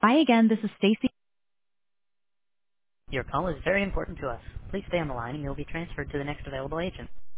Hi again, this is Stacy. Your call is very important to us. Please stay on the line and you'll be transferred to the next available agent.